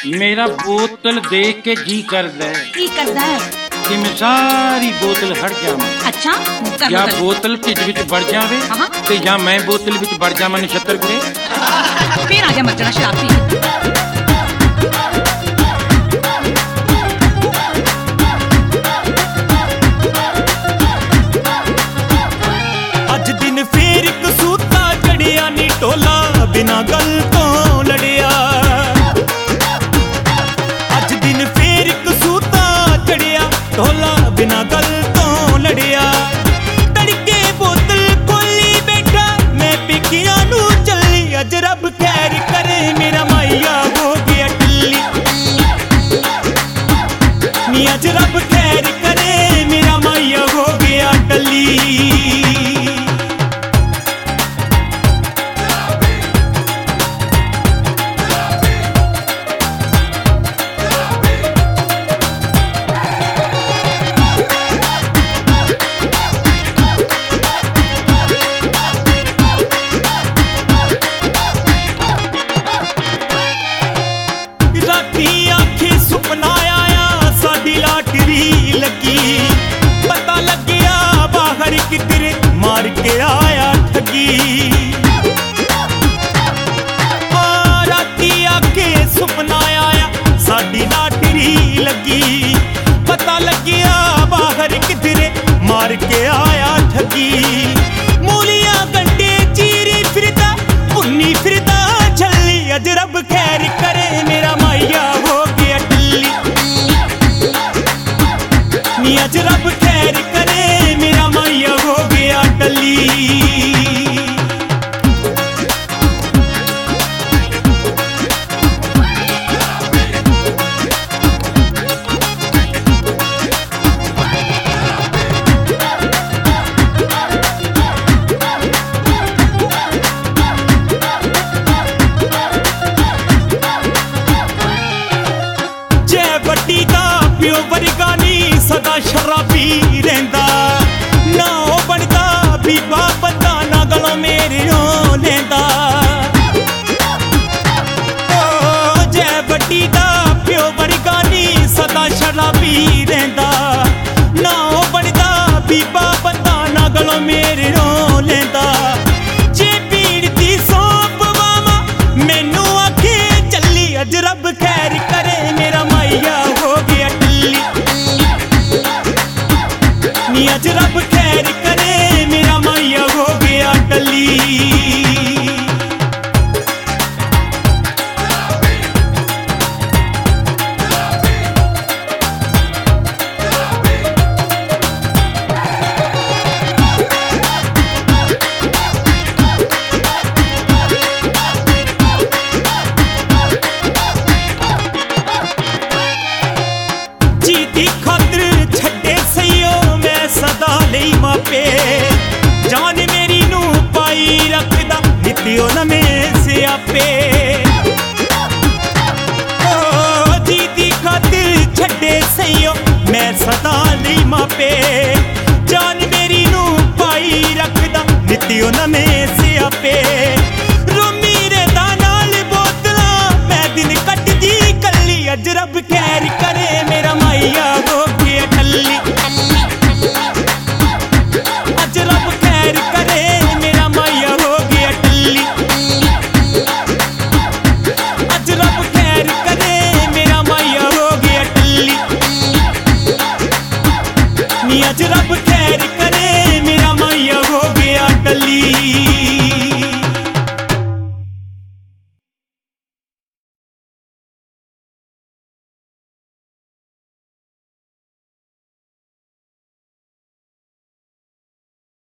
मेरा बोतल देख के जी करदा है की करदा है कि मैं सारी बोतल हट जावां। अच्छा या बोतल ढिड विच बढ़ जावे ते या मैं बोतल विच बढ़ जावां नछत्तर करे। फिर आ जा मर जाना शराब पी। अज दिन फिर कसूता चढ़िया नी टोला बिना गल तो लड़िया। अज दिन फिर कसूता चढ़िया टोला बिना गल तो लड़िया। तड़के बोतल खोली बैठा मैं पिकिया नू चली। अज रब खैर करे मेरा माइया हो गया टल्ली नी। अज रब खैर करे मेरा माइया हो गया टल्ली। पता लग गया बाहर किधरे मार के आया ठगी। राती आके सुपना आया साडी लाटरी लगी। पता लग गया बाहर किधरे मार के आया ठगी। मूलियां गंडे चीरी फिरदा उन्नी फिरदा झल्ली। अज रब खैर करे मेरा माइया हो गया टल्ली नी। अज रब खैर करे मेरा माइया हो गया टल्ली। जय बड्डी दा प्यो वर्गा नी सदा शराबी रहंदा। ना ओ बनदा बीबा बंदा ना गलों मेरे ओ लेंदा। जय बड्डी दा प्यो वर्गा नी सदा शराबी रहंदा। ना ओ बनदा बीबा बंदा ना गलों मेरे ओ लेंदा। जे पीड़ दी सौंप वावा मैनू आखे चली। अज रब खैर करे मेरा माइया हो गया टल्ली नी। अज रब खैर करे मेरा माइया हो गया टल्ली। जीती खातर छड्डे सईओ मैं सदा लई मापे। जान मेरी नू पाई रखदा नित्यो नवें स्यापे। जीती खातर छड्डे सईओ मैं सदा लई मापे। जान मेरी नू पाई रखदा नित्यो नवें स्यापे। रोमी रेदा नाल बोतलां मैं दिन कटदी कल्ली। अज रब खैर करे मेरा माइया हो गया टल्ली। अज रब खैर करे मेरा माइया हो गया टल्ली। अज रब खैर करे मेरा माइया हो गया टल्ली नी। अज रब